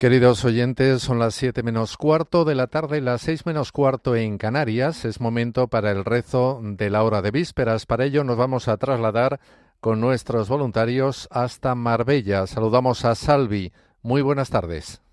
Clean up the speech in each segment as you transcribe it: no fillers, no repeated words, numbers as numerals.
Queridos oyentes, son las 7 menos cuarto de la tarde, las 6 menos cuarto en Canarias. Es momento para el rezo de la hora de vísperas. Para ello nos vamos a trasladar con nuestros voluntarios hasta Marbella. Saludamos a Salvi. Muy buenas tardes.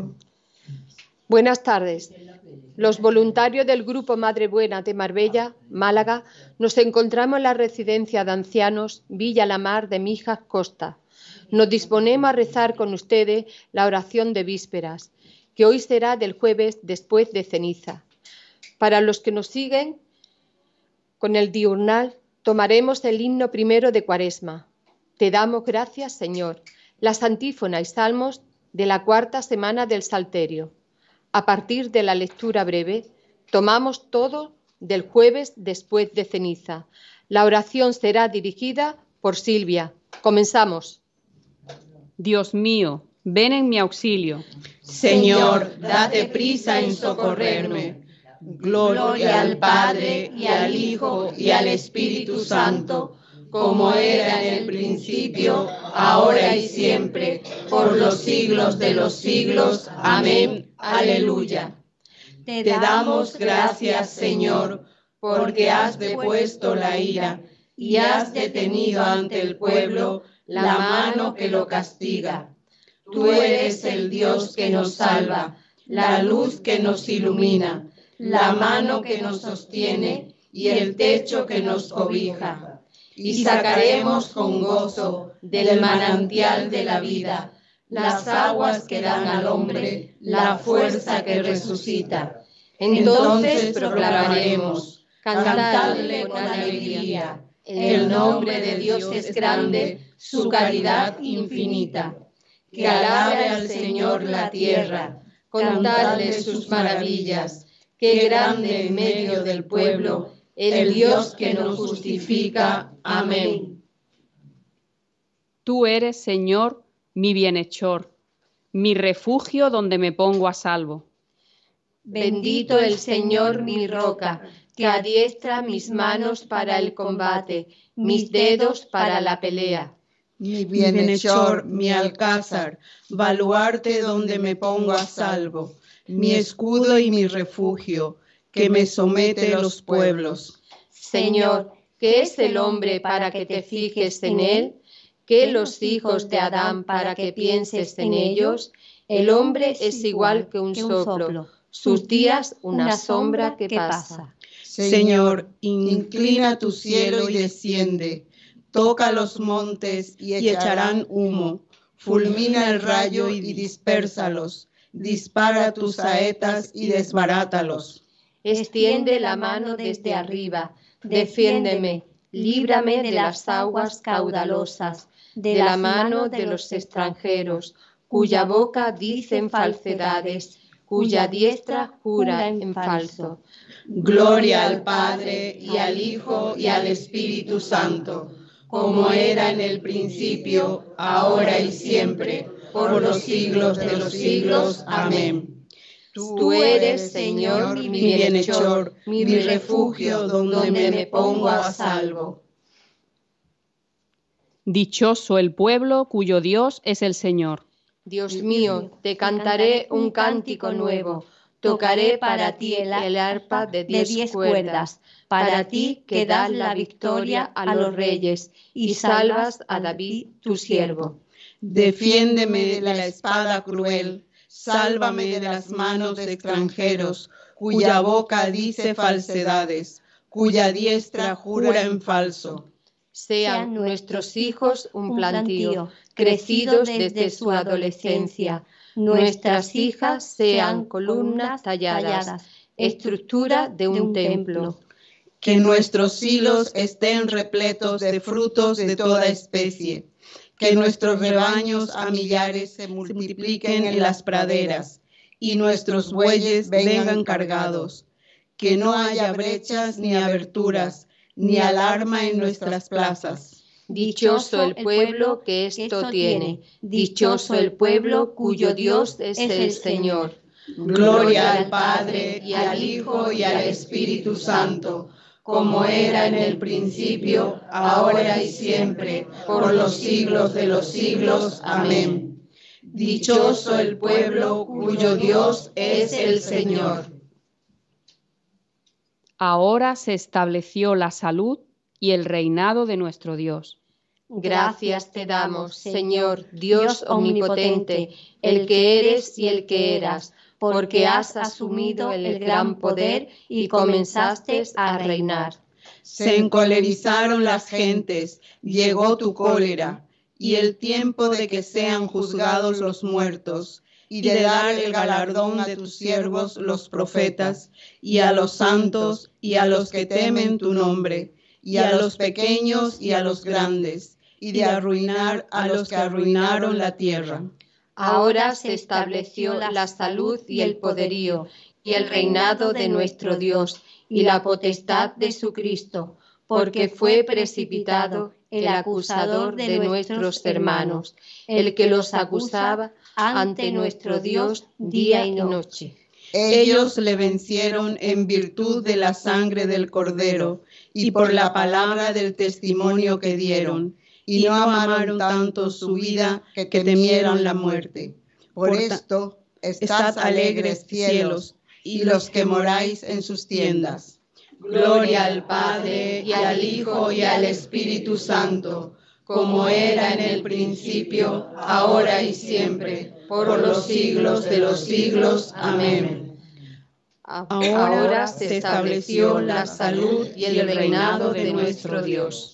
Buenas tardes. Los voluntarios del Grupo Madre Buena de Marbella, Málaga, nos encontramos en la residencia de ancianos Villa La Mar de Mijas Costa. Nos disponemos a rezar con ustedes la oración de vísperas, que hoy será del jueves después de ceniza. Para los que nos siguen con el diurnal, tomaremos el himno primero de Cuaresma. Te damos gracias, Señor. Las antífonas y salmos de la cuarta semana del Salterio. A partir de la lectura breve, tomamos todo del jueves después de ceniza. La oración será dirigida por Silvia. Comenzamos. Dios mío, ven en mi auxilio. Señor, date prisa en socorrerme. Gloria al Padre, y al Hijo, y al Espíritu Santo, como era en el principio, ahora y siempre, por los siglos de los siglos. Amén. Aleluya. Te damos gracias, Señor, porque has depuesto la ira y has detenido ante el pueblo la mano que lo castiga. Tú eres el Dios que nos salva, la luz que nos ilumina, la mano que nos sostiene y el techo que nos cobija. Y sacaremos con gozo del manantial de la vida las aguas que dan al hombre la fuerza que resucita. Entonces proclamaremos, cantadle con alegría, el nombre de Dios es grande, su caridad infinita. Que alabe al Señor la tierra, contadle sus maravillas. Qué grande en medio del pueblo, el Dios que nos justifica. Amén. Tú eres, Señor, mi bienhechor, mi refugio donde me pongo a salvo. Bendito el Señor, mi roca, que adiestra mis manos para el combate, mis dedos para la pelea. Mi bienhechor, mi alcázar, baluarte donde me pongo a salvo, mi escudo y mi refugio, que me somete los pueblos. Señor, ¿qué es el hombre para que te fijes en él? ¿Qué los hijos de Adán para que pienses en ellos? El hombre es igual que un soplo, sus días una sombra que pasa. Señor, inclina tu cielo y desciende, toca los montes y echarán humo, fulmina el rayo y dispérsalos, dispara tus saetas y desbarátalos. Extiende la mano desde arriba, defiéndeme, líbrame de las aguas caudalosas, de la mano de los extranjeros, cuya boca dicen falsedades, cuya diestra jura en falso. Gloria al Padre, y al Hijo, y al Espíritu Santo, como era en el principio, ahora y siempre, por los siglos de los siglos. Amén. Tú eres, Señor, mi bienhechor, mi refugio donde me pongo a salvo. Dichoso el pueblo cuyo Dios es el Señor. Dios mío, te cantaré un cántico nuevo. Tocaré para ti el arpa de 10 cuerdas, para ti que das la victoria a los reyes y salvas a David tu siervo. Defiéndeme de la espada cruel, sálvame de las manos de extranjeros, cuya boca dice falsedades, cuya diestra jura en falso. Sean nuestros hijos un plantío, crecidos desde su adolescencia. Nuestras hijas sean columnas talladas, estructura de un templo. Que nuestros hilos estén repletos de frutos de toda especie. Que nuestros rebaños a millares se multipliquen en las praderas y nuestros bueyes vengan cargados. Que no haya brechas ni aberturas, ni alarma en nuestras plazas. Dichoso el pueblo que esto tiene, dichoso el pueblo cuyo Dios es el Señor. Gloria al Padre, y al Hijo, y al Espíritu Santo, como era en el principio, ahora y siempre, por los siglos de los siglos. Amén. Dichoso el pueblo cuyo Dios es el Señor. Ahora se estableció la salud y el reinado de nuestro Dios. Gracias te damos, Señor, Dios omnipotente, el que eres y el que eras, porque has asumido el gran poder y comenzaste a reinar. Se encolerizaron las gentes, llegó tu cólera, y el tiempo de que sean juzgados los muertos, y de dar el galardón a tus siervos los profetas, y a los santos, y a los que temen tu nombre, y a los pequeños y a los grandes, y de arruinar a los que arruinaron la tierra. Ahora se estableció la salud y el poderío, y el reinado de nuestro Dios, y la potestad de su Cristo, porque fue precipitado el acusador de nuestros hermanos, el que los acusaba ante nuestro Dios día y noche. Ellos le vencieron en virtud de la sangre del Cordero y por la palabra del testimonio que dieron, y no amaron tanto su vida que temieron la muerte. Por esto, estad alegres, cielos, y los que moráis en sus tiendas. Gloria al Padre, y al Hijo, y al Espíritu Santo, como era en el principio, ahora y siempre, por los siglos de los siglos. Amén. Ahora se estableció la salud y el reinado de nuestro Dios.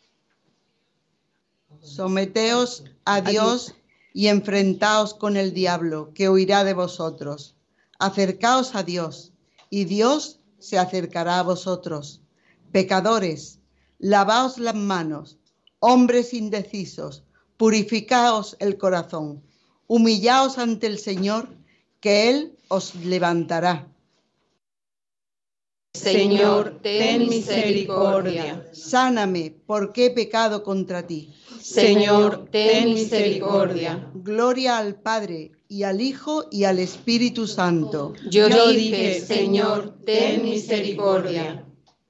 Someteos a Dios y enfrentaos con el diablo, que huirá de vosotros. Acercaos a Dios, y Dios se acercará a vosotros. Pecadores, lavaos las manos. Hombres indecisos, purificaos el corazón. Humillaos ante el Señor, que Él os levantará. Señor, ten misericordia. Sáname, porque he pecado contra ti. Señor, ten misericordia. Gloria al Padre, y al Hijo, y al Espíritu Santo. Yo dije, Señor, ten misericordia.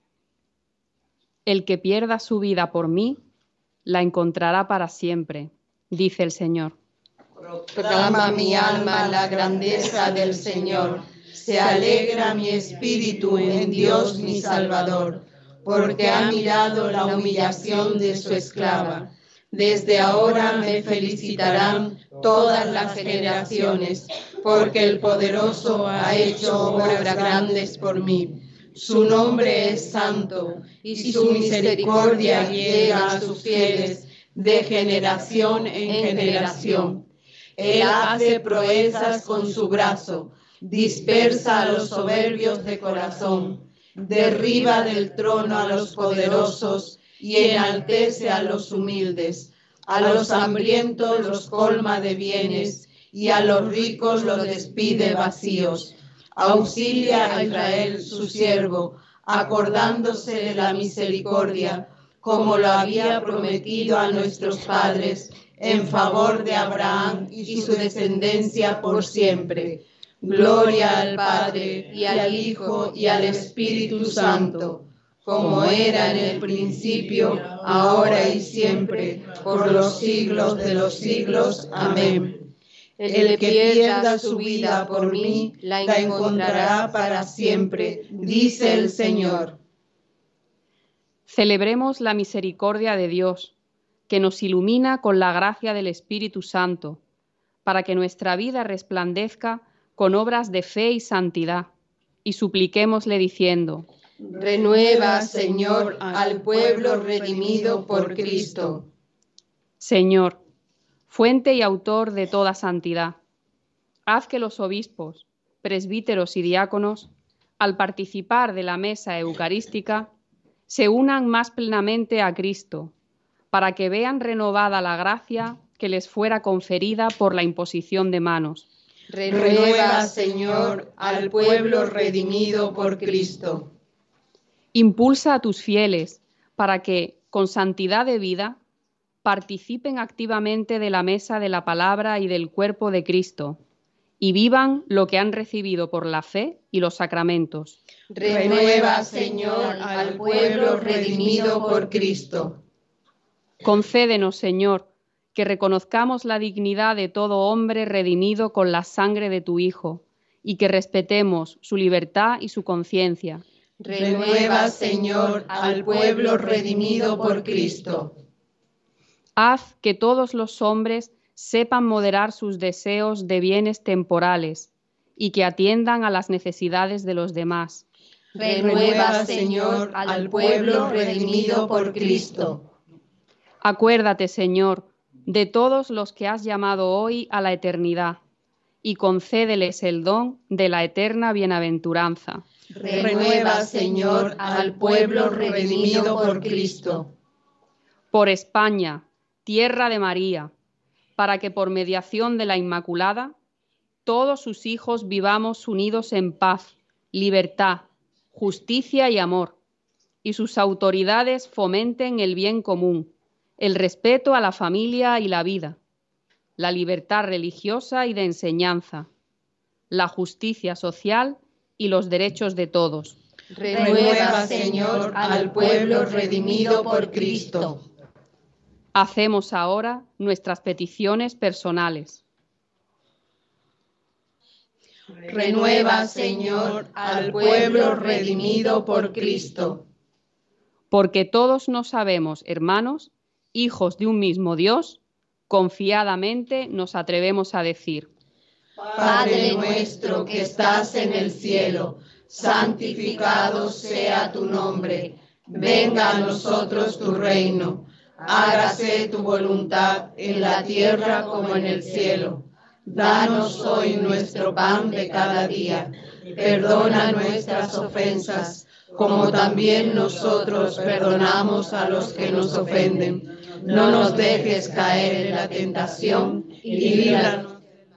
El que pierda su vida por mí, la encontrará para siempre, dice el Señor. Proclama mi alma la grandeza del Señor. Se alegra mi espíritu en Dios mi Salvador, porque ha mirado la humillación de su esclava. Desde ahora me felicitarán todas las generaciones, porque el Poderoso ha hecho obras grandes por mí. Su nombre es santo, y su misericordia llega a sus fieles de generación en generación. Él hace proezas con su brazo, dispersa a los soberbios de corazón, derriba del trono a los poderosos y enaltece a los humildes. A los hambrientos los colma de bienes y a los ricos los despide vacíos. Auxilia a Israel su siervo, acordándose de la misericordia, como lo había prometido a nuestros padres, en favor de Abraham y su descendencia por siempre. Gloria al Padre, y al Hijo, y al Espíritu Santo, como era en el principio, ahora y siempre, por los siglos de los siglos. Amén. El que pierda su vida por mí, la encontrará para siempre, dice el Señor. Celebremos la misericordia de Dios, que nos ilumina con la gracia del Espíritu Santo, para que nuestra vida resplandezca con obras de fe y santidad, y supliquémosle diciendo: Renueva, Señor, al pueblo redimido por Cristo. Señor, fuente y autor de toda santidad, haz que los obispos, presbíteros y diáconos, al participar de la mesa eucarística, se unan más plenamente a Cristo, para que vean renovada la gracia que les fuera conferida por la imposición de manos. Renueva, Señor, al pueblo redimido por Cristo. Impulsa a tus fieles para que, con santidad de vida, participen activamente de la mesa de la palabra y del cuerpo de Cristo, y vivan lo que han recibido por la fe y los sacramentos. Renueva, Señor, al pueblo redimido por Cristo. Concédenos, Señor, que reconozcamos la dignidad de todo hombre redimido con la sangre de tu Hijo, y que respetemos su libertad y su conciencia. Renueva, Señor, al pueblo redimido por Cristo. Haz que todos los hombres sepan moderar sus deseos de bienes temporales y que atiendan a las necesidades de los demás. Renueva, Señor, al pueblo redimido por Cristo. Acuérdate, Señor, de todos los que has llamado hoy a la eternidad y concédeles el don de la eterna bienaventuranza. Renueva, Señor, al pueblo redimido por Cristo. Por España, tierra de María, para que por mediación de la Inmaculada, todos sus hijos vivamos unidos en paz, libertad, justicia y amor, y sus autoridades fomenten el bien común, el respeto a la familia y la vida, la libertad religiosa y de enseñanza, la justicia social y los derechos de todos. Renueva, Señor, al pueblo redimido por Cristo. Hacemos ahora nuestras peticiones personales. Renueva, Señor, al pueblo redimido por Cristo. Porque todos nos sabemos, hermanos, hijos de un mismo Dios, confiadamente nos atrevemos a decir: Padre nuestro que estás en el cielo, santificado sea tu nombre. Venga a nosotros tu reino. Hágase tu voluntad en la tierra como en el cielo. Danos hoy nuestro pan de cada día. Perdona nuestras ofensas, como también nosotros perdonamos a los que nos ofenden. No nos dejes caer en la tentación y líbranos.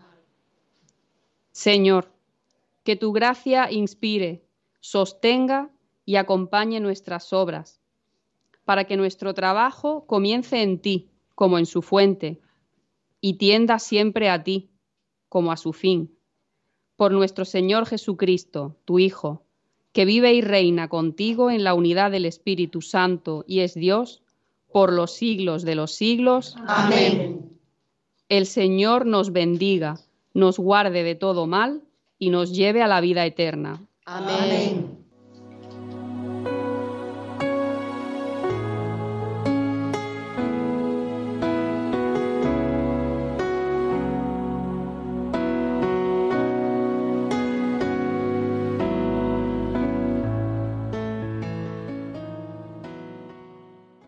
Señor, que tu gracia inspire, sostenga y acompañe nuestras obras, para que nuestro trabajo comience en ti, como en su fuente, y tienda siempre a ti, como a su fin. Por nuestro Señor Jesucristo, tu Hijo, que vive y reina contigo en la unidad del Espíritu Santo y es Dios, por los siglos de los siglos. Amén. El Señor nos bendiga, nos guarde de todo mal y nos lleve a la vida eterna. Amén.